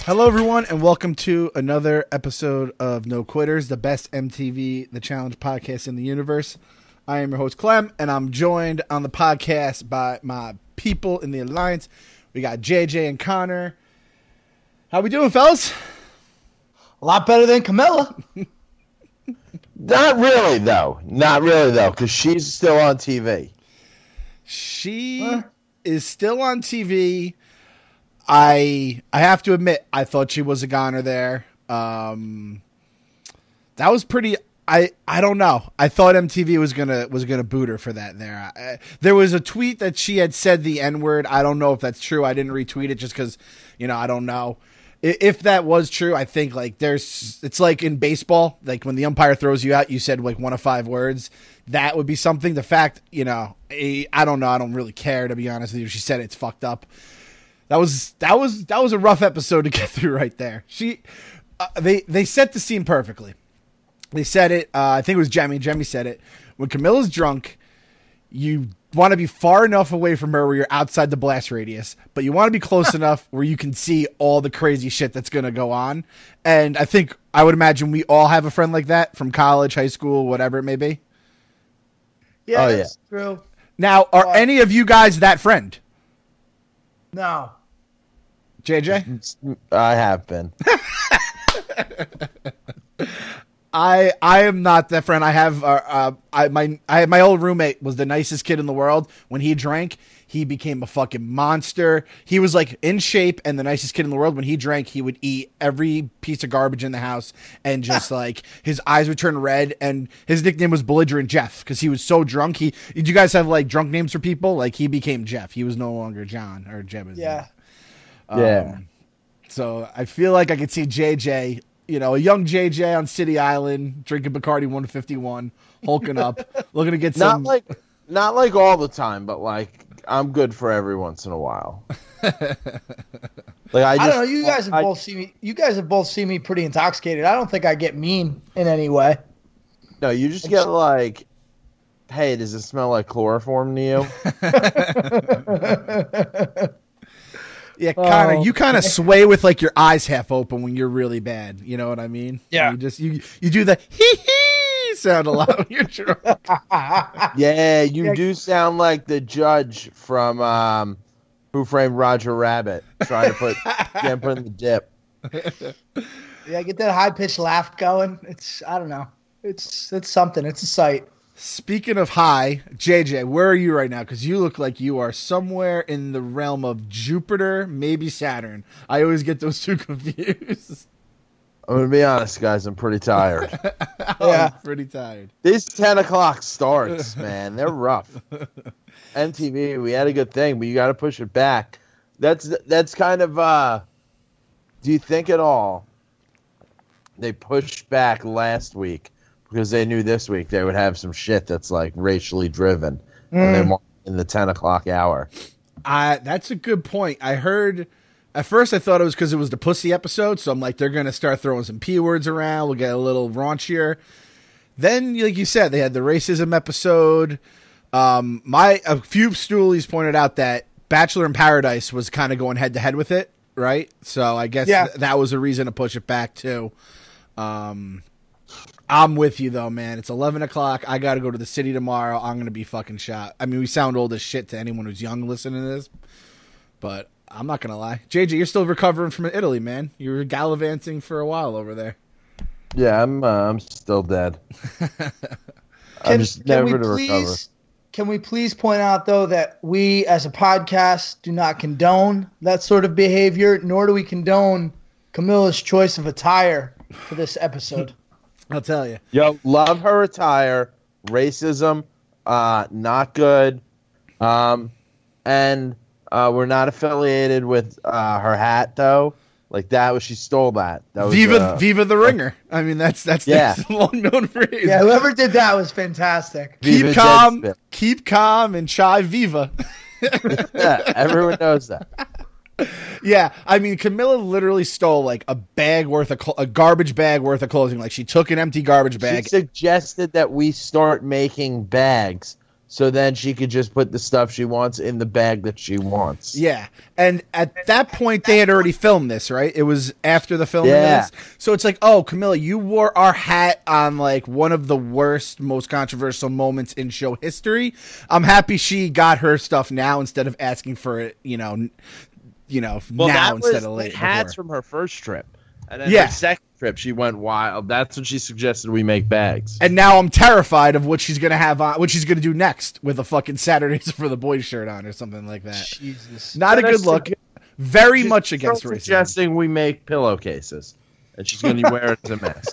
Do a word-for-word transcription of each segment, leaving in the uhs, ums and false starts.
Hello, everyone, and welcome to another episode of No Quitters, the best M T V The Challenge podcast in the universe. I am your host, Clem, and I'm joined on the podcast by my people in the Alliance. We got J J and Connor. How we doing, fellas? A lot better than Camilla. Not really, though. Not really, though, because she's still on T V. She huh? is still on T V. I I have to admit, I thought she was a goner there. Um, that was pretty. I, I don't know. I thought M T V was gonna was gonna boot her for that. There, I, there was a tweet that she had said the N word. I don't know if that's true. I didn't retweet it just because, you know, I don't know. If that was true, I think like there's. It's like in baseball, like when the umpire throws you out, you said like one of five words. That would be something. The fact, you know, I, I don't know. I don't really care, to be honest with you. She said it's fucked up. That was that was that was a rough episode to get through right there. She, uh, they they set the scene perfectly. They said it. Uh, I think it was Jemmy. Jemmy said it. When Camilla's drunk, you want to be far enough away from her where you're outside the blast radius, but you want to be close enough where you can see all the crazy shit that's gonna go on. And I think I would imagine we all have a friend like that from college, high school, whatever it may be. Yeah, oh, that's yeah. true. Now, are uh, any of you guys that friend? No. J J? I have been. I I am not that friend. I have uh, uh I my I my old roommate was the nicest kid in the world. When he drank, he became a fucking monster. He was like in shape and the nicest kid in the world. When he drank, he would eat every piece of garbage in the house and just like his eyes would turn red. And his nickname was Belligerent Jeff because he was so drunk. He did you guys have like drunk names for people? Like he became Jeff. He was no longer John or Jeb. Yeah. Um, yeah. So I feel like I could see J J, you know, a young J J on City Island drinking Bacardi one fifty-one, hulking up, looking to get some. Not like, not like all the time, but like I'm good for every once in a while. Like I, just, I don't know. You guys have I, both seen me. You guys have both seen me pretty intoxicated. I don't think I get mean in any way. No, you just get like, hey, does it smell like chloroform to you? Yeah, kind of. You kind of sway with like your eyes half open when you're really bad. You know what I mean? Yeah. You just you you do the hee hee sound a lot when you're drunk. Yeah, you yeah. do sound like the judge from um, Who Framed Roger Rabbit, trying to put getting put in the dip. Yeah, get that high pitched laugh going. It's I don't know. It's it's something. It's a sight. Speaking of high, J J, where are you right now? Because you look like you are somewhere in the realm of Jupiter, maybe Saturn. I always get those two confused. I'm going to be honest, guys. I'm pretty tired. Yeah, I'm pretty tired. These ten o'clock starts, man. They're rough. M T V, we had a good thing, but you got to push it back. That's that's kind of, uh, do you think at all they pushed back last week because they knew this week they would have some shit that's like racially driven, mm. and they want in the ten o'clock hour. Uh, that's a good point. I heard at first I thought it was because it was the pussy episode, so I'm like they're gonna start throwing some p words around. We'll get a little raunchier. Then, like you said, they had the racism episode. Um, my a few stoolies pointed out that Bachelor in Paradise was kind of going head to head with it, right? So I guess yeah. th- that was a reason to push it back too. Um. I'm with you, though, man. It's eleven o'clock. I got to go to the city tomorrow. I'm going to be fucking shot. I mean, we sound old as shit to anyone who's young listening to this, but I'm not going to lie. J J, you're still recovering from Italy, man. You were gallivanting for a while over there. Yeah, I'm uh, I'm still dead. Can, I'm just never can we to please, recover. Can we please point out, though, that we as a podcast do not condone that sort of behavior, nor do we condone Camilla's choice of attire for this episode. I'll tell you. Yo, love her attire. Racism, uh, not good. Um, and uh, we're not affiliated with uh, her hat, though. Like that was she stole that. That was Viva, uh, Viva the Ringer. I mean, that's that's yeah. the long known phrase. Yeah, whoever did that was fantastic. Keep Viva calm, keep calm, and chai Viva. Yeah, everyone knows that. Yeah, I mean, Camilla literally stole like a bag worth of cl- a garbage bag worth of clothing. Like she took an empty garbage bag. She suggested that we start making bags so then she could just put the stuff she wants in the bag that she wants. Yeah. And at that point, they had already filmed this, right? It was after the filming Yeah. of this. So it's like, oh, Camilla, you wore our hat on like one of the worst, most controversial moments in show history. I'm happy she got her stuff now instead of asking for it, you know, n- you know, Well, now that instead was of later. the hats before. from her first trip. And then Yeah. her second trip, she went wild. That's when she suggested we make bags. And now I'm terrified of what she's gonna have on, what she's gonna do next with a fucking Saturdays for the Boys shirt on or something like that. Jesus. Not a good look. Very She's much against still racism. suggesting we make pillowcases, and she's going to wear it as a mask.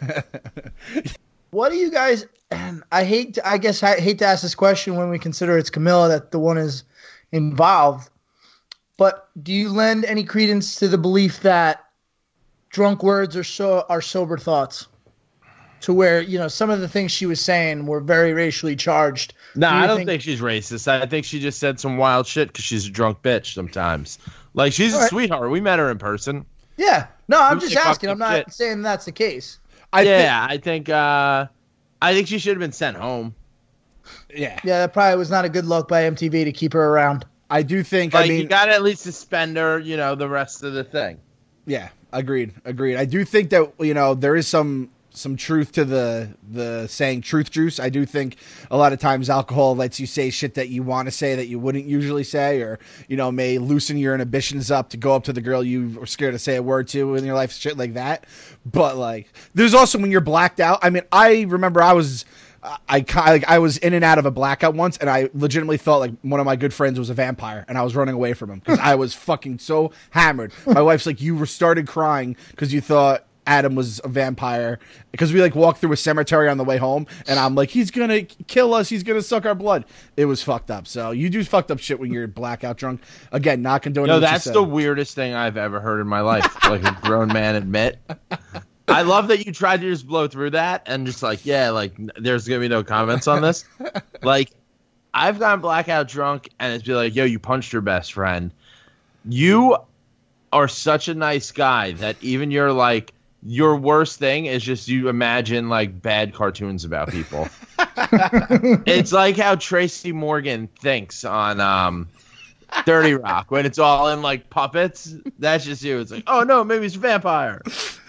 What do you guys? And I hate. To, I guess I hate to ask this question when we consider it's Camilla that the one is involved. But do you lend any credence to the belief that drunk words are so are sober thoughts? To where, you know, some of the things she was saying were very racially charged. No, Do you I don't think... she's racist. I think she just said some wild shit because she's a drunk bitch sometimes. Like, she's All a right. sweetheart. We met her in person. Yeah. No, I'm We just say fuck asking. I'm the not shit. saying that's the case. I yeah, I think uh, I think she should have been sent home. think, yeah, Yeah, that probably was not a good look by M T V to keep her around. I do think. Like, I mean, you got to at least suspend her, you know, the rest of the thing. yeah, agreed, agreed. I do think that, you know, there is some some truth to the the saying truth juice. I do think a lot of times alcohol lets you say shit that you want to say that you wouldn't usually say, or, you know, may loosen your inhibitions up to go up to the girl you were scared to say a word to in your life, shit like that. But like, there's also when you're blacked out. I mean, I remember I was. I kind like I was in and out of a blackout once, and I legitimately thought like one of my good friends was a vampire, and I was running away from him because I was fucking so hammered. My wife's like, "You were started crying because you thought Adam was a vampire," because we like walked through a cemetery on the way home, and I'm like, "He's gonna kill us. He's gonna suck our blood." It was fucked up. So you do fucked up shit when you're blackout drunk. Again, not condoning. No, what you that's said. the weirdest thing I've ever heard in my life. Like a grown man admit. I love that you tried to just blow through that and just like, yeah, like n- there's gonna be no comments on this. Like, I've gotten blackout drunk and it's be like, yo, you punched your best friend. You are such a nice guy that even your like your worst thing is just you imagine like bad cartoons about people. It's like how Tracy Morgan thinks on um thirty Rock when it's all in like puppets. That's just you. It's like, oh no, maybe it's a vampire.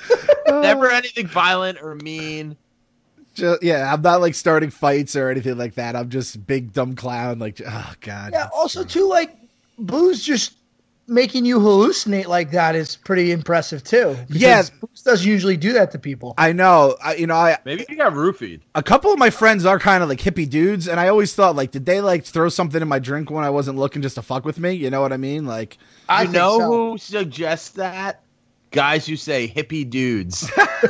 Never anything violent or mean. Just, yeah, I'm not like starting fights or anything like that. I'm just big dumb clown. Like, oh god. Yeah. Also, too, like booze just making you hallucinate like that is pretty impressive too. because Yeah. booze doesn't usually do that to people. I know. I, you know, I Maybe you got roofied. a couple of my friends are kind of like hippie dudes, and I always thought like, did they like throw something in my drink when I wasn't looking just to fuck with me? You know what I mean? Like, I You think know so. who suggests that? Guys who say hippie dudes.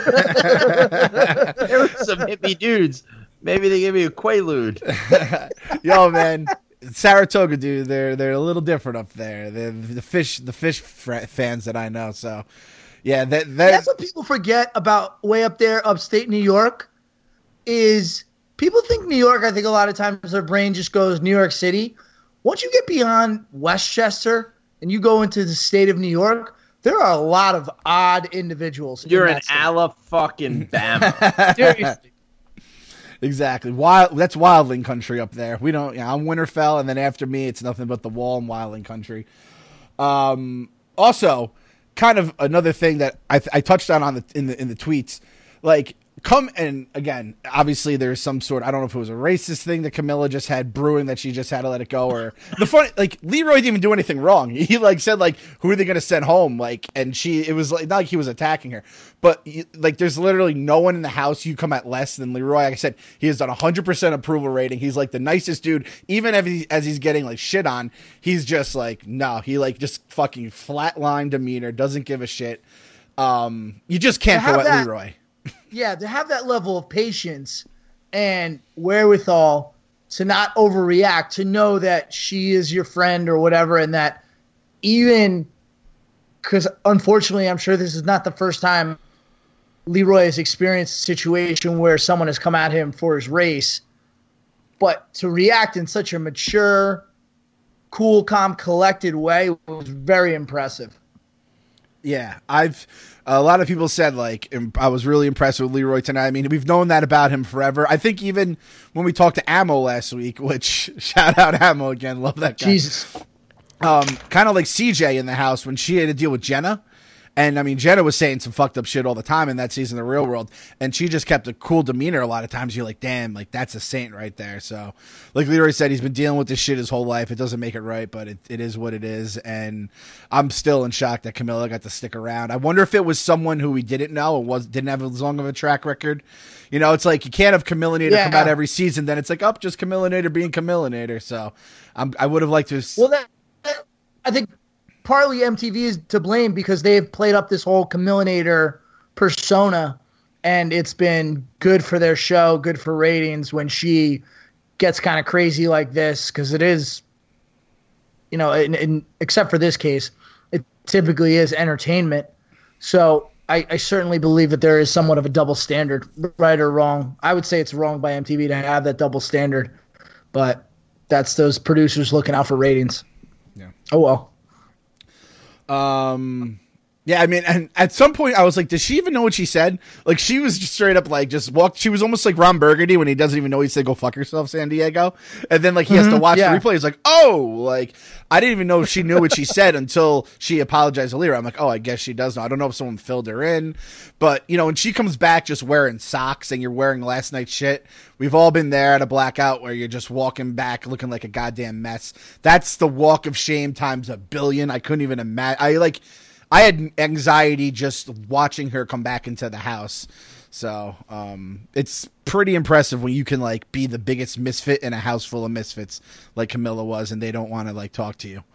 There were some hippie dudes. Maybe they give you a quaalude. yo, man, Saratoga dude, they're they're a little different up there. They're the fish, the fish fr- fans that I know. So, yeah, that that That's what people forget about way up there, upstate New York, is people think New York, I think a lot of times their brain just goes New York City. Once you get beyond Westchester and you go into the state of New York, there are a lot of odd individuals. in You're that an state. Ala fucking Bama. Seriously. exactly wild. That's wildling country up there. We don't. Yeah, I'm Winterfell, and then after me, it's nothing but the wall and wildling country. Um, also, kind of another thing that I, I touched on on the in the in the tweets, like come and again, obviously there's some sort. I don't know if it was a racist thing that Camilla just had brewing that she just had to let it go, or the funny like Leroy didn't even do anything wrong. He like said like, who are they going to send home? Like, and she it was like not like he was attacking her, but you- like there's literally no one in the house you come at less than Leroy. Like I said, he has done a hundred percent approval rating. He's like the nicest dude, even as he, as he's getting like shit on. He's just like no, he like just fucking flatline demeanor, doesn't give a shit. Um, you just can't To go have at that- Leroy. Yeah, to have that level of patience and wherewithal to not overreact, to know that she is your friend or whatever, and that even because unfortunately, I'm sure this is not the first time Leroy has experienced a situation where someone has come at him for his race, but to react in such a mature, cool, calm, collected way was very impressive. Yeah, I've a lot of people said like I was really impressed with Leroy tonight. I mean, we've known that about him forever. I think even when we talked to Ammo last week, which shout out Ammo again, love that guy. Jesus, um, kind of like C J in the house when she had to deal with Jenna. And I mean, Jenna was saying some fucked up shit all the time in that season of The Real World, and she just kept a cool demeanor. A lot of times, you're like, "Damn, like that's a saint right there." So, like Leroy said, he's been dealing with this shit his whole life. It doesn't make it right, but it, it is what it is. And I'm still in shock that Camilla got to stick around. I wonder if it was someone who we didn't know and was didn't have as long of a track record. You know, it's like you can't have Camillinator Yeah. come out every season. Then it's like, up, oh, just Camillinator being Camillinator. So, I'm, I would have liked to. Well, that, that I think. Partly M T V is to blame because they've played up this whole Camillinator persona, and it's been good for their show, good for ratings when she gets kind of crazy like this, because it is, you know, in, in, except for this case, it typically is entertainment. So I, I certainly believe that there is somewhat of a double standard, right or wrong. I would say it's wrong by M T V to have that double standard, but that's those producers looking out for ratings. Yeah. Oh, well. Um, yeah, I mean, and at some point I was like, does she even know what she said? Like, she was just straight up like, just walked. She was almost like Ron Burgundy when he doesn't even know he said, go fuck yourself, San Diego. And then like, he has to watch yeah. the replay. He's like, oh, like, I didn't even know if she knew what she said until she apologized to Lyra. I'm like, oh, I guess she does know. I don't know if someone filled her in, but you know, when she comes back just wearing socks and you're wearing last night's shit, we've all been there at a blackout where you're just walking back looking like a goddamn mess. That's the walk of shame times a billion. I couldn't even imagine. I like, I had anxiety just watching her come back into the house. So, um, it's pretty impressive when you can like be the biggest misfit in a house full of misfits like Camilla was, and they don't want to like talk to you.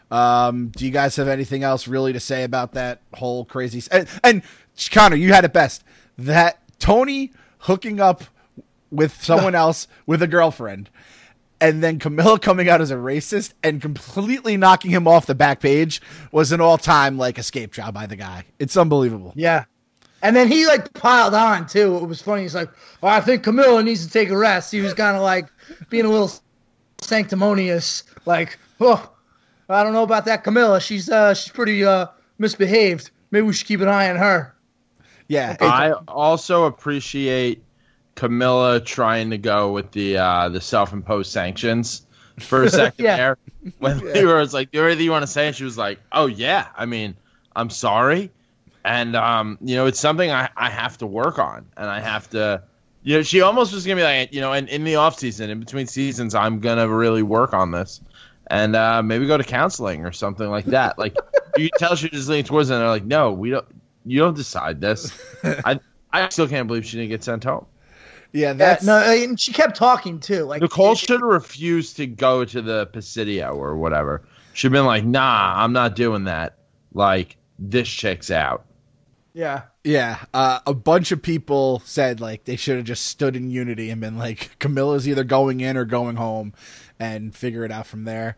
Um, do you guys have anything else really to say about that whole crazy? And, and Connor, you had it best. That Tony hooking up with someone else with a girlfriend, and then Camilla coming out as a racist and completely knocking him off the back page was an all-time like escape job by the guy. It's unbelievable. Yeah. And then he like piled on too. It was funny. He's like, "Oh, I think Camilla needs to take a rest." He was kind of like being a little sanctimonious, like, "Oh, I don't know about that Camilla. She's uh she's pretty uh misbehaved. Maybe we should keep an eye on her." Yeah. I also appreciate Camilla trying to go with the uh, the self-imposed sanctions for a second Yeah. there. When Yeah. Leroy was like, "Do everything you want to say," and she was like, "Oh yeah, I mean, I'm sorry." And, um, you know, it's something I, I have to work on. And I have to, you know, she almost was going to be like, you know, in, in the off season, in between seasons, I'm going to really work on this. And uh, maybe go to counseling or something like that. Like, you can tell she was leaning towards it, and they're like, no, we don't, you don't decide this. I I still can't believe she didn't get sent home. Yeah, that's no, and she kept talking too. Like Nicole should have refused to go to the Presidio or whatever. She'd been like, nah, I'm not doing that. Like, this checks out. Yeah. Yeah, uh, a bunch of people said like they should have just stood in unity and been like, Camilla's either going in or going home, and figure it out from there.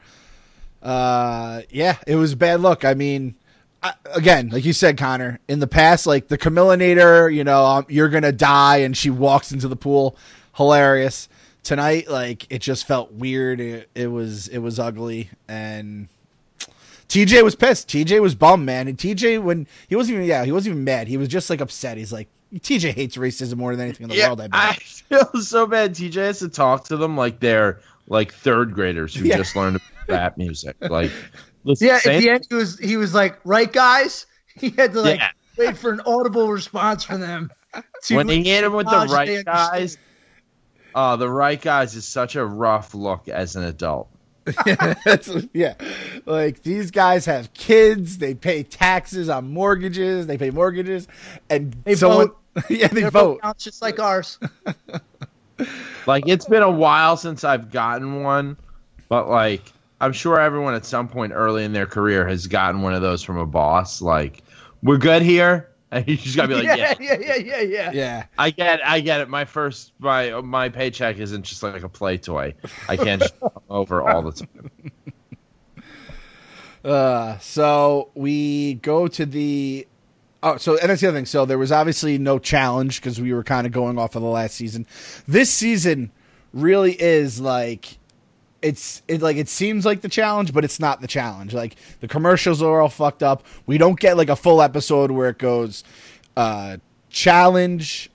Uh, yeah, it was a bad look. I mean, I, again, like you said, Connor, in the past, like the Camillinator, you know, um, you're gonna die, and she walks into the pool, hilarious. Tonight, like it just felt weird. It, it was it was ugly, and T J was pissed. T J was bummed, man. And T J, when he wasn't even, yeah, he wasn't even mad. He was just like upset. He's like, T J hates racism more than anything in the yeah, world. I bet. I feel so bad. T J has to talk to them like they're like third graders who Yeah. just learned rap music. Like, listen, Yeah, at saying- the end he was he was like, "Right, guys?" He had to like Yeah. wait for an audible response from them. to when he hit him with the acknowledge they right understood. guys, oh, the right guys is such a rough look as an adult. That's, yeah, like these guys have kids. They pay taxes on mortgages. They pay mortgages, and They someone, vote. yeah, they Their vote. accounts just like ours. Like, it's been a while since I've gotten one, but like, I'm sure everyone at some point early in their career has gotten one of those from a boss. Like, we're good here, and you just gotta be like, yeah, yeah, yeah, yeah, yeah. Yeah, I get, I get it. My first, my my paycheck isn't just like a play toy. I can't just come over all the time. Uh, so we go to the. Oh, so and that's the other thing. So there was obviously no challenge because we were kind of going off of the last season. This season really is like it's it like it seems like the challenge, but it's not the challenge. Like the commercials are all fucked up. We don't get like a full episode where it goes uh, challenge,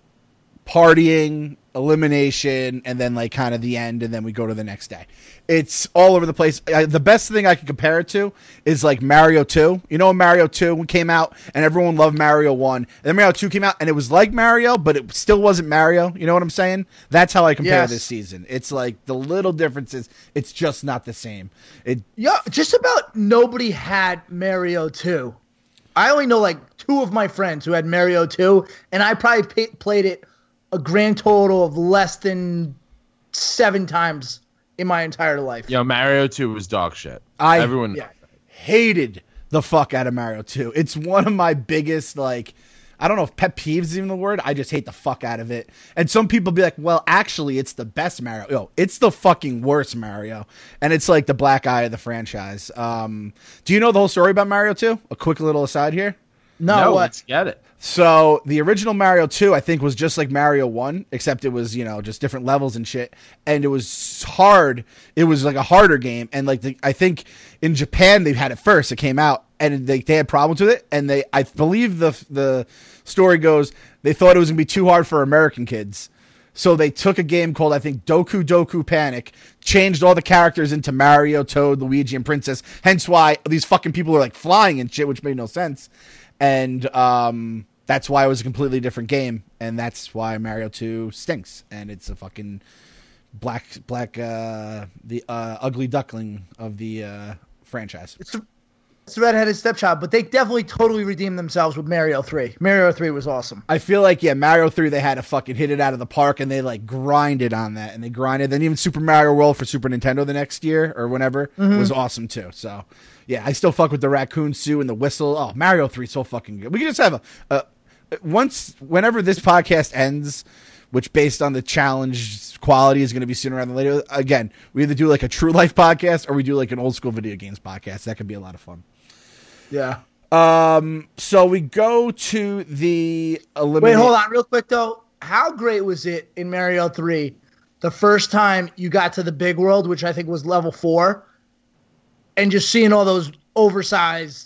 partying, elimination, and then like kind of the end, and then we go to the next day. It's all over the place. I, the best thing I can compare it to is like Mario two. You know, Mario two came out and everyone loved Mario one. And then Mario two came out and it was like Mario, but it still wasn't Mario. You know what I'm saying? That's how I compare Yes. this season. It's like the little differences. It's just not the same. It Yeah, just about nobody had Mario two. I only know like two of my friends who had Mario two, and I probably pay- played it a grand total of less than seven times in my entire life. Yo, Mario two was dog shit. I Everyone. Yeah. hated the fuck out of Mario two. It's one of my biggest, like, I don't know if pet peeves is even the word. I just hate the fuck out of it. And some people be like, well, actually, it's the best Mario. Yo, it's the fucking worst Mario. And it's like the black eye of the franchise. Um, do you know the whole story about Mario two? A quick little aside here. No, No, what? let's get it. So the original Mario two, I think, was just like Mario one, except it was, you know, just different levels and shit. And it was hard. It was like a harder game. And like, the, I think in Japan, they had it first. It came out and they, they had problems with it. And they, I believe the, the story goes, they thought it was gonna be too hard for American kids. So they took a game called, I think, Doku Doku Panic, changed all the characters into Mario, Toad, Luigi, and Princess. Hence why these fucking people are like flying and shit, which made no sense. And, um, that's why it was a completely different game, and that's why Mario two stinks, and it's a fucking black, black, uh, the uh, ugly duckling of the uh, franchise. It's a, it's a redheaded stepchild, but they definitely totally redeemed themselves with Mario three. Mario three was awesome. I feel like, yeah, Mario three, they had to fucking hit it out of the park, and they, like, grinded on that, and they grinded. Then even Super Mario World for Super Nintendo the next year, or whenever, mm-hmm. was awesome, too, so... Yeah, I still fuck with the raccoon suit and the whistle. Oh, Mario three is so fucking good. We can just have a... a Once, whenever this podcast ends, which based on the challenge quality is going to be sooner rather than later, again, we either do like a true life podcast or we do like an old school video games podcast. That could be a lot of fun. Yeah. Um. So we go to the eliminate. Wait, hold on, real quick though. How great was it in Mario three, the first time you got to the big world, which I think was level four, and just seeing all those oversized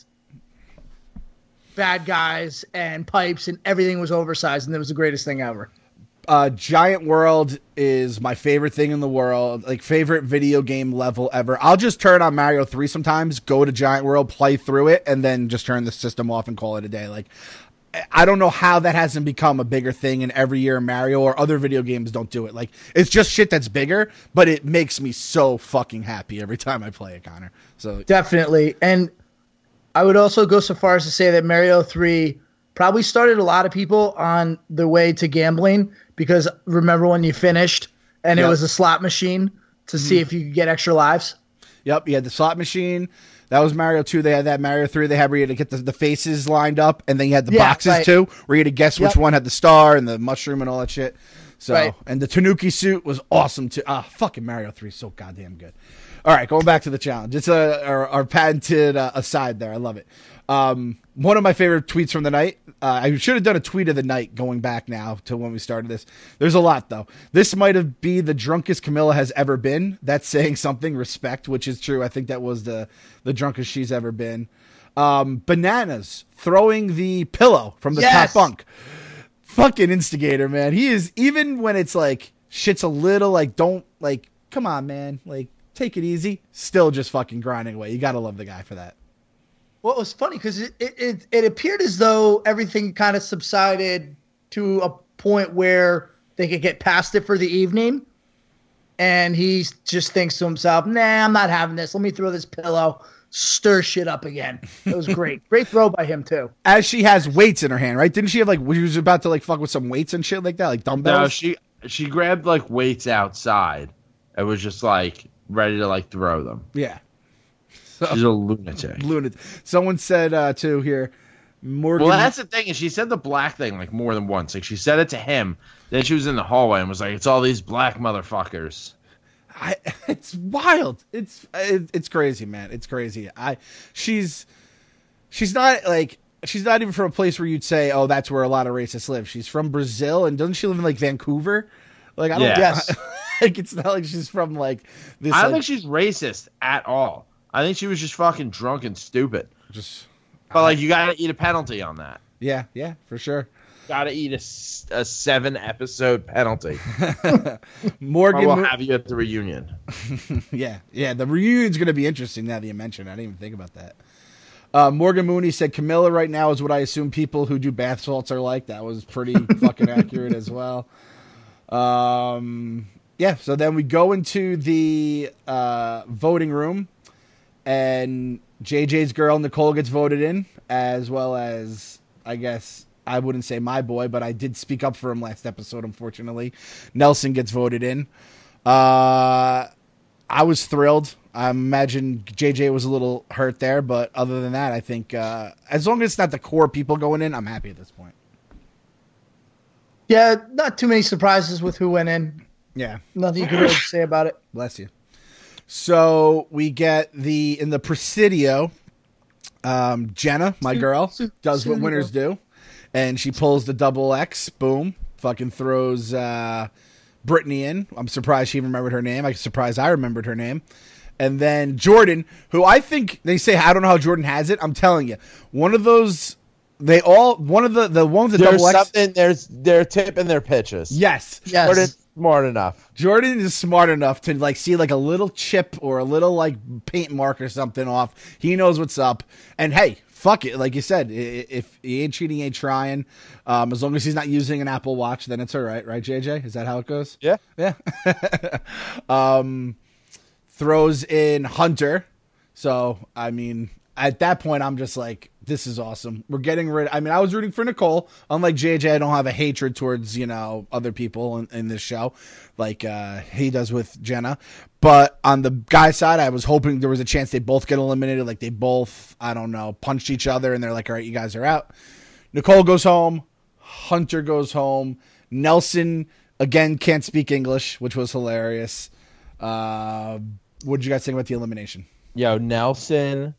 bad guys and pipes and everything was oversized, and it was the greatest thing ever. Uh, Giant World is my favorite thing in the world, like favorite video game level ever. I'll just turn on Mario three sometimes, go to Giant World, play through it, and then just turn the system off and call it a day. Like, I don't know how that hasn't become a bigger thing in every year Mario or other video games don't do it. Like, it's just shit that's bigger, but it makes me so fucking happy every time I play it, Connor. So definitely. And I would also go so far as to say that Mario three probably started a lot of people on the way to gambling, because remember when you finished and yep. it was a slot machine to mm-hmm. see if you could get extra lives? Yep, you had the slot machine. That was Mario two. They had that Mario three. They had where you had to get the, the faces lined up, and then you had the yeah, boxes right. too, where you had to guess which yep. one had the star and the mushroom and all that shit. So, right. And the Tanuki suit was awesome too. Ah, fucking Mario three is so goddamn good. All right, going back to the challenge. It's a, our, our patented uh, aside there. I love it. Um, one of my favorite tweets from the night. Uh, I should have done a tweet of the night going back now to when we started this. There's a lot, though. This might have been the drunkest Camilla has ever been. That's saying something. Respect, which is true. I think that was the, the drunkest she's ever been. Um, Bananas throwing the pillow from the yes! top bunk. Fucking instigator, man. He is, even when it's like, shit's a little like, don't, like, come on, man. Like, take it easy. Still just fucking grinding away. You got to love the guy for that. Well, it was funny because it, it, it, it appeared as though everything kind of subsided to a point where they could get past it for the evening. And he just thinks to himself, nah, I'm not having this. Let me throw this pillow, stir shit up again. It was great. Great throw by him, too. As she has weights in her hand, right? Didn't she have, like, she was about to, like, fuck with some weights and shit like that? Like dumbbells? No, she, she grabbed, like, weights outside. It was just, like, ready to, like, throw them. Yeah. So, she's a lunatic. Lunatic. Someone said uh, too here, Morgan. Well, that's the thing is she said the black thing like more than once. Like she said it to him. Then she was in the hallway and was like, "It's all these black motherfuckers." I, it's wild. It's it, it's crazy, man. It's crazy. I she's she's not like she's not even from a place where you'd say, "Oh, that's where a lot of racists live." She's from Brazil, and doesn't she live in like Vancouver? Like I don't. Yeah. Yes. like it's not like she's from like this. I don't like, think she's racist at all. I think she was just fucking drunk and stupid. just. But like, you gotta eat a penalty on that. Yeah, yeah, for sure. Gotta eat a, s- a seven episode penalty. Morgan, Or we'll Mo- have you at the reunion. yeah, yeah. The reunion's going to be interesting now that you mentioned it. I didn't even think about that. Uh, Morgan Mooney said Camilla right now is what I assume people who do bath salts are like. That was pretty fucking accurate as well. Um, yeah, so then we go into the uh, voting room, and J J's girl, Nicole, gets voted in, as well as, I guess, I wouldn't say my boy, but I did speak up for him last episode, unfortunately. Nelson gets voted in. Uh, I was thrilled. I imagine J J was a little hurt there, but other than that, I think uh, as long as it's not the core people going in, I'm happy at this point. Yeah, not too many surprises with who went in. Yeah. Nothing you could really say about it. Bless you. So we get the, in the Presidio, um, Jenna, my girl, does what winners do. And she pulls the double X, boom, fucking throws uh, Brittany in. I'm surprised she remembered her name. I'm surprised I remembered her name. And then Jordan, who I think, they say, I don't know how Jordan has it. I'm telling you, one of those, they all, one of the, the one with the There's double X. something, there's, they're tipping their pitches. Yes. Yes. Jordan's smart enough. Jordan is smart enough to like see like a little chip or a little like paint mark or something off. He knows what's up. And hey, fuck it. Like you said, if he ain't cheating, he ain't trying. Um, as long as he's not using an Apple Watch, then it's all right. Right, J J? Is that how it goes? Yeah. Yeah. um, throws in Hunter. So, I mean, at that point, I'm just like, this is awesome. We're getting rid. I mean, I was rooting for Nicole. Unlike J J, I don't have a hatred towards, you know, other people in, in this show like uh, he does with Jenna. But on the guy side, I was hoping there was a chance they both get eliminated. Like they both, I don't know, punched each other and they're like, all right, you guys are out. Nicole goes home. Hunter goes home. Nelson, again, can't speak English, which was hilarious. Uh, what did you guys think about the elimination? Yo, Nelson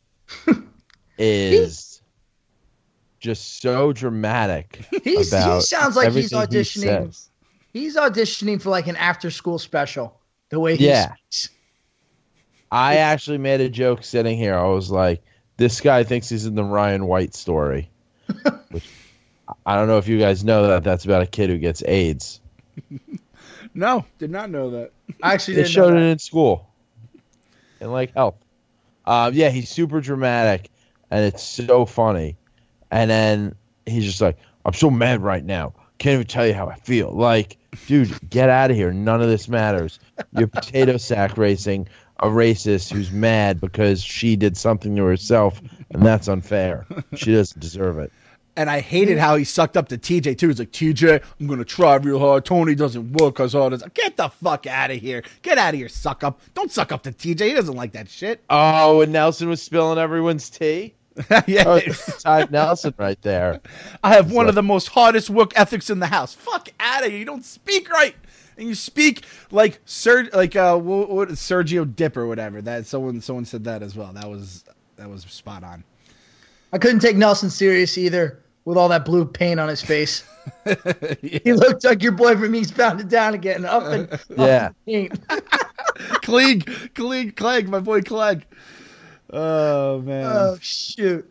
is just so dramatic. He's, about he sounds like he's everything he auditioning. says. He's auditioning for like an after school special. The way he Yeah. speaks. I actually made a joke sitting here. I was like, this guy thinks he's in the Ryan White story. Which I don't know if you guys know that that's about a kid who gets AIDS. No, did not know that. I actually They didn't showed know it that. in school. In like health. Uh, yeah, he's super dramatic and it's so funny. And then he's just like, I'm so mad right now. Can't even tell you how I feel. Like, dude, get out of here. None of this matters. You're potato sack racing a racist who's mad because she did something to herself, and that's unfair. She doesn't deserve it. And I hated how he sucked up to T J, too. He's like, T J, I'm going to try real hard. Tony doesn't work as hard as... Get the fuck out of here. Get out of here, suck up. Don't suck up to T J. He doesn't like that shit. Oh, and Nelson was spilling everyone's tea? Yeah. Oh, Ty Nelson right there. I have one of the most hardest work ethics in the house. Fuck out of here. You don't speak right. And you speak like Ser- like uh, what, what, Sergio Dip or whatever. That someone someone said that as well. That was that was spot on. I couldn't take Nelson serious either with all that blue paint on his face. Yeah. He looked like your boy from Eastbound Down again. Up and up Yeah. in paint. Clegg, Clegg, Clegg, my boy Clegg. Oh man. Oh shoot.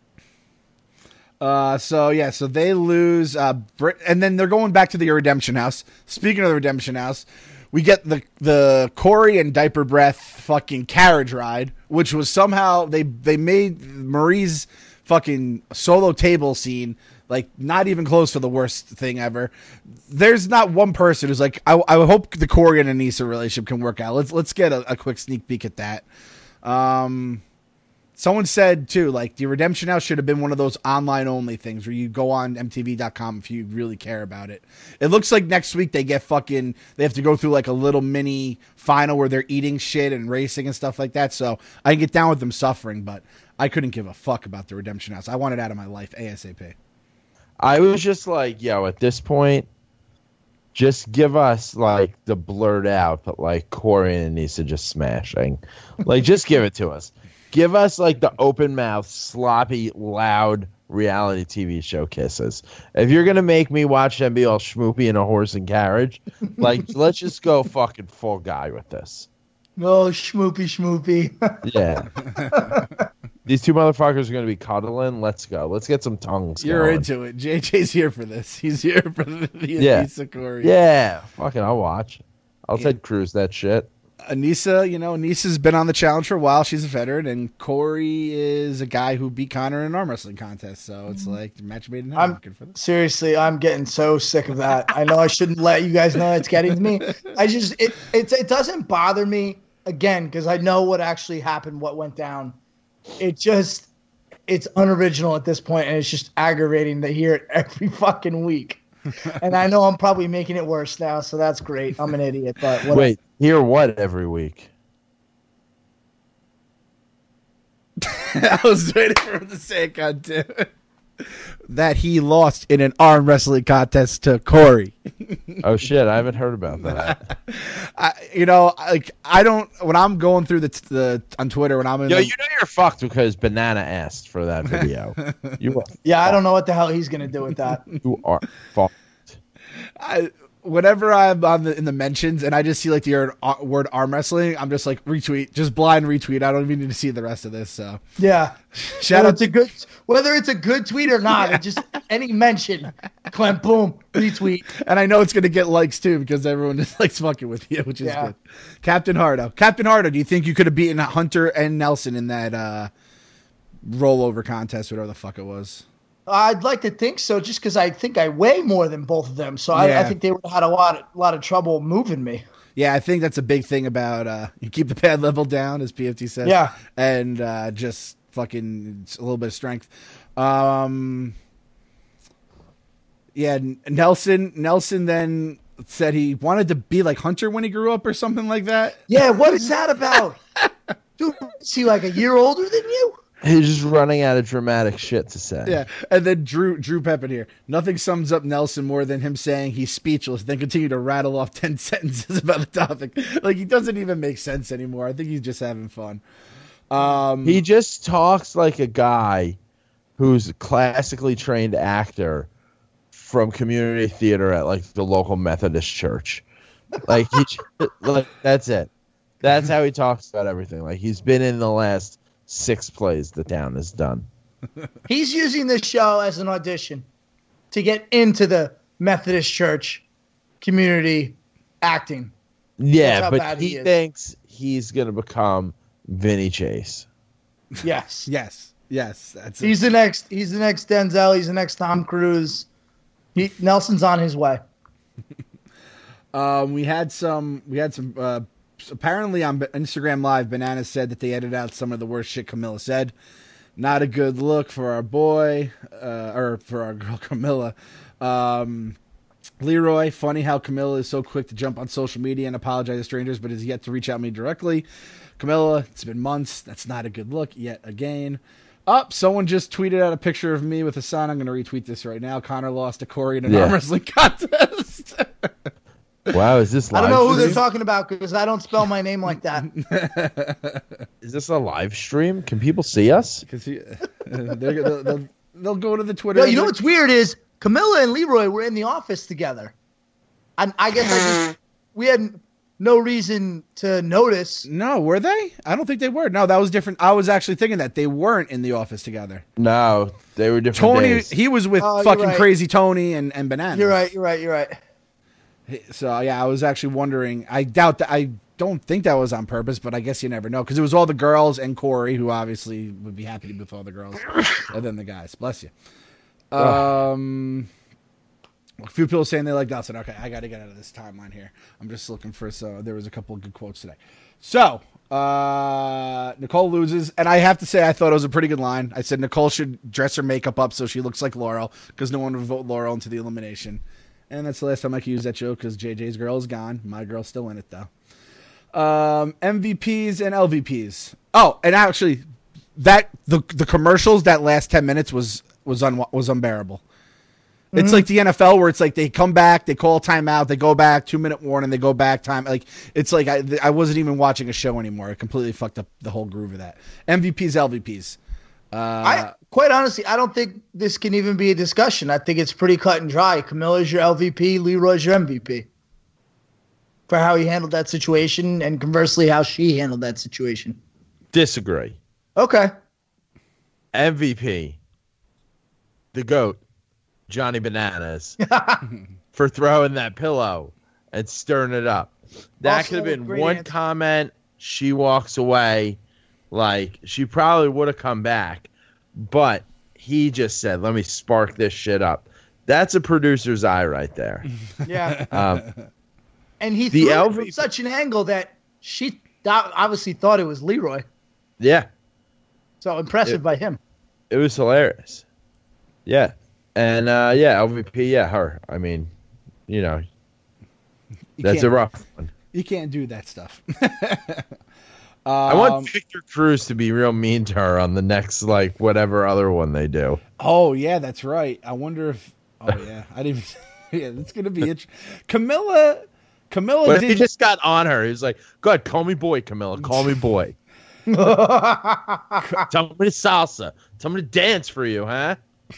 Uh, so yeah, so they lose, uh, Brit- and then they're going back to the Redemption House. Speaking of the Redemption House, we get the the Corey and Diaper Breath fucking carriage ride, which was somehow they they made Marie's fucking solo table scene like not even close to the worst thing ever. There's not one person who's like, I, I hope the Corey and Anissa relationship can work out. Let's let's get a, a quick sneak peek at that. Um. Someone said, too, like, the Redemption House should have been one of those online-only things where you go on M T V dot com if you really care about it. It looks like next week they get fucking... They have to go through, like, a little mini final where they're eating shit and racing and stuff like that, so I can get down with them suffering, but I couldn't give a fuck about the Redemption House. I want it out of my life ASAP. I was just like, yo, at this point, just give us, like, the blurred out, but, like, Corey and Anissa just smashing. Like, just give it to us. Give us, like, the open mouth, sloppy, loud reality T V show kisses. If you're gonna make me watch them be all schmoopy in a horse and carriage, like let's just go fucking full guy with this. Oh, schmoopy, schmoopy. Yeah. These two motherfuckers are gonna be cuddling. Let's go. Let's get some tongues. You're going. into it. J J's here for this. He's here for the, the Yeah. Anissa Corey. Yeah. Fucking, I'll watch. I'll Yeah. Ted Cruz that shit. Anissa, you know, Anissa's been on the challenge for a while. She's a veteran, and Corey is a guy who beat Connor in an arm wrestling contest. So it's like match made in heaven. I'm Good for this. seriously, I'm getting so sick of that. I know I shouldn't let you guys know it's getting to me. I just it it, it doesn't bother me again because I know what actually happened, what went down. It just it's unoriginal at this point, and it's just aggravating to hear it every fucking week. And I know I'm probably making it worse now, so that's great. I'm an idiot, but whatever. Wait, hear what every week? I was waiting for him to say it, God damn it. That he lost in an arm wrestling contest to Corey. Oh shit, I haven't heard about that. I, you know, like I don't. When I'm going through the the on Twitter, when I'm in, Yo, the, you know you're fucked because Banana asked for that video. You are, Yeah, I don't know what the hell he's gonna do with that. you are fucked. I, whenever I'm on the in the mentions and I just see like the word, uh, word arm wrestling, I'm just like retweet, just blind retweet. I don't even need to see the rest of this. So Yeah. shout whether out it's a good whether it's a good tweet or not, it just any mention, Clem, boom, retweet. And I know it's going to get likes too because everyone just likes fucking with you, which is Yeah. good. Captain Hardo. Captain Hardo, do you think you could have beaten Hunter and Nelson in that uh, rollover contest, whatever the fuck it was? I'd like to think so, just because I think I weigh more than both of them. So I, Yeah. I think they would have had a lot, of, lot of trouble moving me. Yeah, I think that's a big thing about uh, you keep the pad level down, as P F T says. Yeah. And uh, just fucking a little bit of strength. Um, yeah, Nelson. Nelson then said he wanted to be like Hunter when he grew up or something like that. Yeah, what is that about? Dude, is he like a year older than you? He's just running out of dramatic shit to say. Yeah, and then Drew Drew Pepin here. Nothing sums up Nelson more than him saying he's speechless, then continue to rattle off ten sentences about the topic. Like he doesn't even make sense anymore. I think he's just having fun. Um, He just talks like a guy who's a classically trained actor from community theater at like the local Methodist church. Like he, like that's it. That's how he talks about everything. Like he's been in the last six plays the town has done. He's using this show as an audition to get into the Methodist Church community acting. That's Yeah, how but bad he, he is. thinks he's gonna become Vinny Chase. Yes. yes, yes, that's it. He's the next he's the next Denzel, he's the next Tom Cruise. He, Nelson's on his way. Um, we had some. We had some. Uh, apparently on Instagram Live, Banana said that they edited out some of the worst shit Camilla said. Not a good look for our boy, uh, or for our girl Camilla. Um, Leroy, funny how Camilla is so quick to jump on social media and apologize to strangers, but has yet to reach out to me directly. Camilla, it's been months. That's not a good look yet again. Up, oh, someone just tweeted out a picture of me with a son. I'm going to retweet this right now. Connor lost to Corey in an Yeah. arm wrestling contest. Wow, is this I live? don't know who they're stream? talking about because I don't spell my name like that. Is this a live stream? Can people see us? Because he, they're, they'll, they'll, they'll go to the Twitter. Yo, and you know they're- what's weird is Camilla and Leroy were in the office together. And I guess I just we had no reason to notice. No, were they? I don't think they were. No, that was different. I was actually thinking that they weren't in the office together. No, they were different Tony, days. he was with Oh, you're fucking right. crazy Tony and and Banana. You're right, you're right, you're right. So yeah, I was actually wondering. I doubt that. I don't think that was on purpose, but I guess you never know because it was all the girls and Corey, who obviously would be happy to be with all the girls, and then the guys. Bless you. Um. A few people saying they like Nelson. Okay, I got to get out of this timeline here. I'm just looking for so there was a couple of good quotes today. So uh, Nicole loses, and I have to say I thought it was a pretty good line. I said Nicole should dress her makeup up so she looks like Laurel because no one would vote Laurel into the elimination. And that's the last time I can use that joke because J J's girl is gone. My girl's still in it though. Um, M V Ps and L V Ps. Oh, and actually, that the the commercials that last ten minutes was was un, was unbearable. It's like the N F L where it's like they come back, they call timeout, they go back, two minute warning, they go back time. Like it's like I, I wasn't even watching a show anymore. It completely fucked up the whole groove of that. M V Ps, L V Ps. Uh, I quite honestly, I don't think this can even be a discussion. I think it's pretty cut and dry. Camilla's your L V P, Leroy's your M V P for how he handled that situation, and conversely, how she handled that situation. Disagree. Okay. M V P, the GOAT, Johnny Bananas, for throwing that pillow and stirring it up. That Also, could have been great one answer. comment. She walks away. Like, she probably would have come back. But he just said, let me spark this shit up. That's a producer's eye right there. Yeah. Um, And he The threw L it V from P such an angle that she th- obviously thought it was Leroy. yeah, So impressive It- by him. it was hilarious. Yeah. And, uh, yeah, L V P, yeah, her. I mean, you know, you that's a can't- rough one. You can't do that stuff. I Um, want Victor Cruz to be real mean to her on the next, like, whatever other one they do. Oh yeah, that's right. I wonder if. Oh yeah, I didn't. Even, yeah, it's gonna be interesting. Camilla, Camilla But did. he just got on her. He was like, "Go ahead, call me boy, Camilla. Call me boy. Tell me to salsa. Tell me to dance for you, huh?"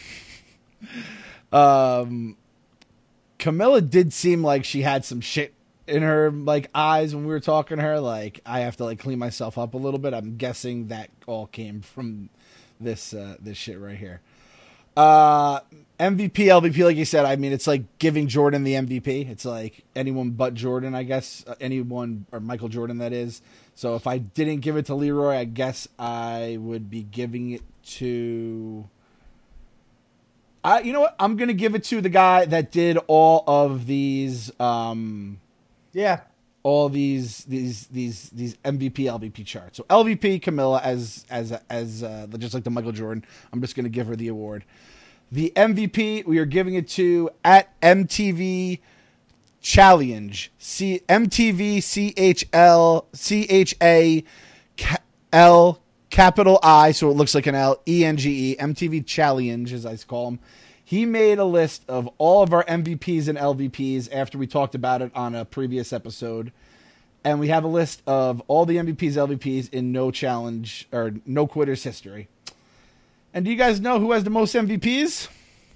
um, Camilla did seem like she had some shit in her like eyes when we were talking to her. Like, I have to like clean myself up a little bit. I'm guessing that all came from this uh, this shit right here. Uh, M V P, L V P, like you said. I mean, it's like giving Jordan the M V P. It's like anyone but Jordan, I guess. Uh, anyone or Michael Jordan, that is. So if I didn't give it to Leroy, I guess I would be giving it to. I, you know what? I'm gonna give it to the guy that did all of these, um, Yeah. all these these these these M V P L V P charts. So L V P Camilla as as as uh, just like the Michael Jordan. I'm just gonna give her the award. The M V P we are giving it to at M T V Challenge. C M T V C H L C H A L capital I, so it looks like an L, E N G E, M T V Challenge, as I call him. He made a list of all of our M V Ps and L V Ps after we talked about it on a previous episode. And we have a list of all the M V Ps, L V Ps in no challenge or no quitters history. And do you guys know who has the most M V Ps?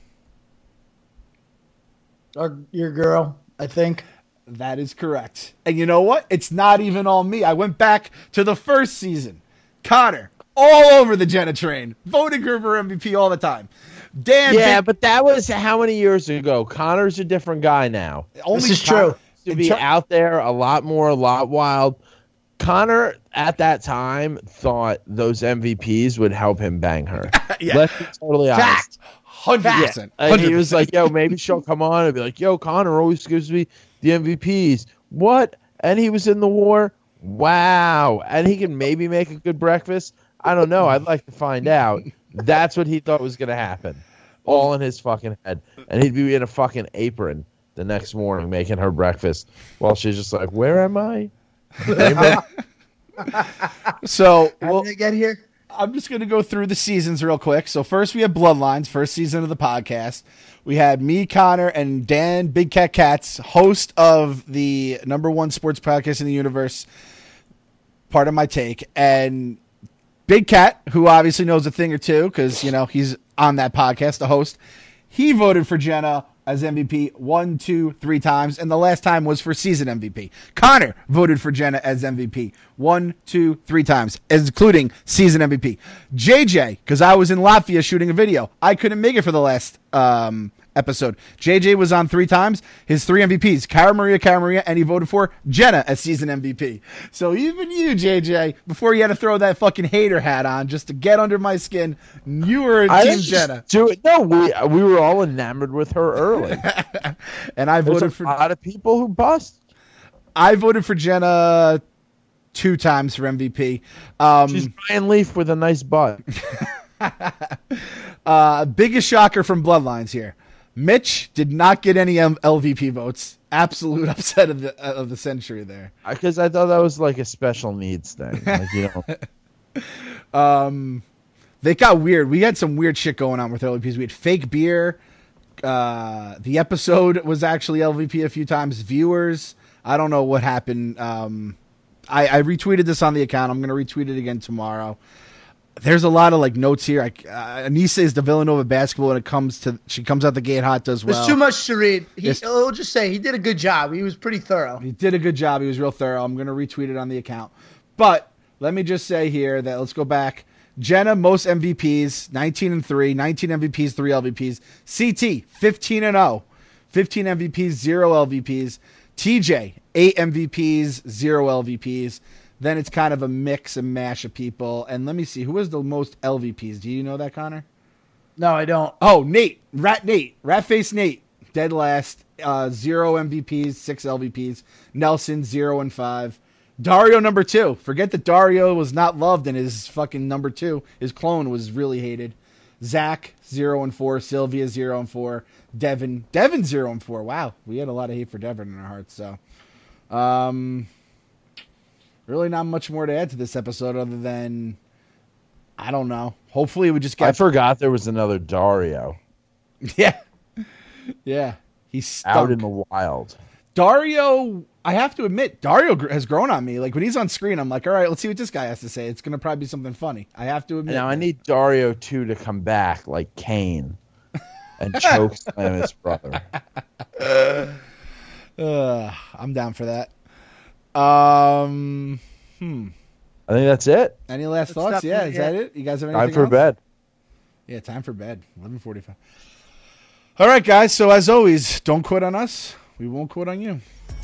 Or your girl, I think. That is correct. And you know what? It's not even all me. I went back to the first season. Connor, all over the Jenna train. Voting her for M V P all the time. Dan, Yeah, Big- but that was how many years ago? Connor's a different guy now. only This is Con- true. To in be ter- out there a lot more, a lot wild. Connor at that time thought those M V Ps would help him bang her. Yeah. Let's be totally honest. Fact. one hundred percent. And he was like, yo, maybe she'll come on and be like, yo, Connor always gives me the M V Ps. What? And he was in the war? Wow. And he can maybe make a good breakfast? I don't know. I'd like to find out. That's what he thought was going to happen. All in his fucking head. And he'd be in a fucking apron the next morning making her breakfast while she's just like, where am I? So, How well, did I get here? I'm just going to go through the seasons real quick. So first we have Bloodlines, first season of the podcast. We had me, Connor, and Dan Big Cat Cats, host of the number one sports podcast in the universe, part of my take. And Big Cat, who obviously knows a thing or two because, you know, he's on that podcast, the host, he voted for Jenna as M V P one, two, three times, and the last time was for season M V P. Connor voted for Jenna as M V P one, two, three times, including season M V P. J J, because I was in Latvia shooting a video, I couldn't make it for the last um, episode. J J was on three times. His three M V Ps, Cara Maria, Cara Maria, and he voted for Jenna as season M V P. So even you, J J, before you had to throw that fucking hater hat on just to get under my skin, you were I Team didn't Jenna. do it. No, we we were all enamored with her early. And I There's voted a for lot of people who bust. I voted for Jenna two times for M V P. Um, She's Ryan Leaf with a nice butt. uh, biggest shocker from Bloodlines here. Mitch did not get any M- L V P votes. Absolute upset of the of the century there. Because I thought that was like a special needs thing. Like, you know, Um, they got weird. We had some weird shit going on with L V Ps. We had fake beer. Uh, the episode was actually L V P a few times. Viewers, I don't know what happened. Um, I, I retweeted this on the account. I'm going to retweet it again tomorrow. there's a lot of like notes here. I, uh, Anissa is the Villanova basketball when it comes to she comes out the gate hot, does well. There's too much to read. He, Yes. I'll just say he did a good job. He was pretty thorough. He did a good job. He was real thorough. I'm going to retweet it on the account. But let me just say here that let's go back. Jenna, most M V Ps, nineteen and three, nineteen M V Ps, three L V Ps. C T, fifteen and oh, fifteen M V Ps, zero L V Ps. T J, eight M V Ps, zero L V Ps. Then it's kind of a mix and mash of people. And let me see, who was the most L V Ps? Do you know that, Connor? No, I don't. Oh, Nate, Rat Nate, Rat Face Nate, dead last, uh, zero M V Ps, six L V Ps. Nelson, zero and five. Dario, number two. Forget that Dario was not loved in his fucking number two. His clone was really hated. Zach, zero and four. Sylvia, zero and four. Devin, Devin, zero and four. Wow, we had a lot of hate for Devin in our hearts. So, um, really not much more to add to this episode other than, I don't know. Hopefully we just get. I forgot there was another Dario. Yeah. Yeah. He's stunk. Out in the wild. Dario, I have to admit, Dario gr- has grown on me. Like when he's on screen, I'm like, all right, let's see what this guy has to say. It's going to probably be something funny. I have to admit. Now I need Dario two to come back like Kane and choke slam his brother. Uh, I'm down for that. Um, hmm. I think that's it. Any last That's thoughts? Yeah, is definitely that it? You guys have anything Time for else? bed. Yeah, time for bed. eleven forty-five. All right, guys. So as always, don't quit on us. We won't quit on you.